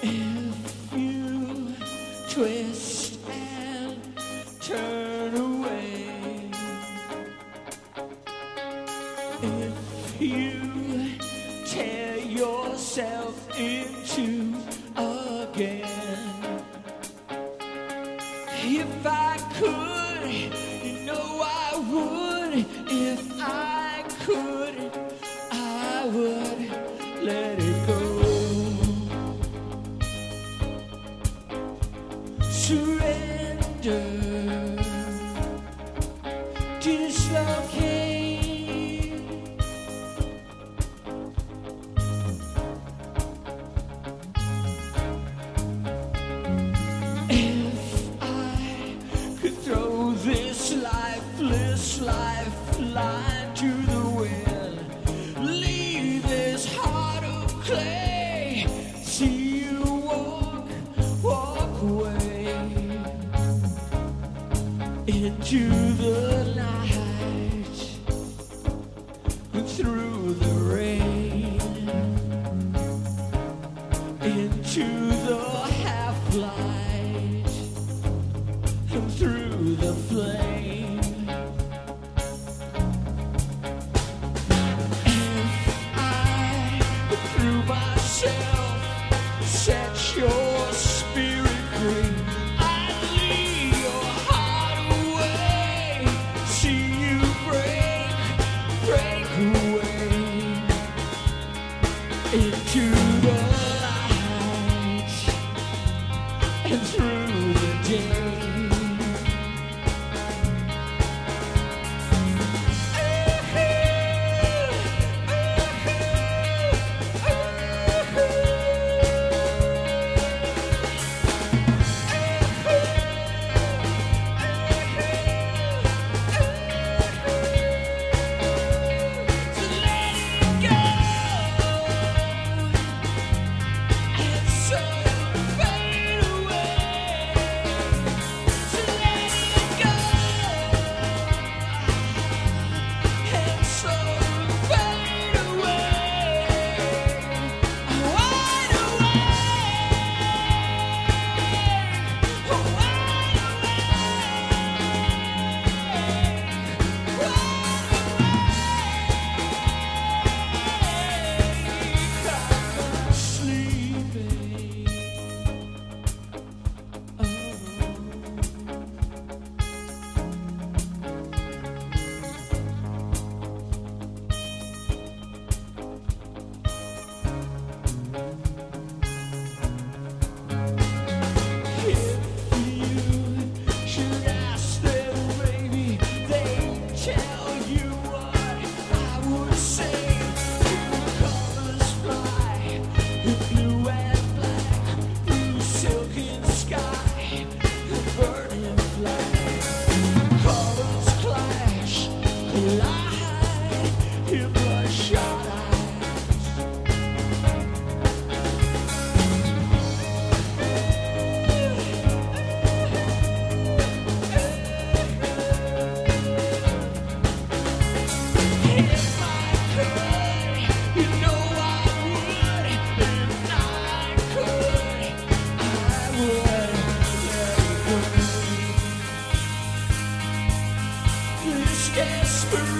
If you twist and turn away, if you tear yourself into again, if I could, you know I would. If I could, I would let it go. Surrender, dislocate. If I could throw this lifeless lifeline to the wind, leave this heart of clay, see you walk away into the night and through the rain, into the half-light and through the flame. If I through myself set your spirit free, I'd lead your heart away, see you break away into the light and through the day. Desperate.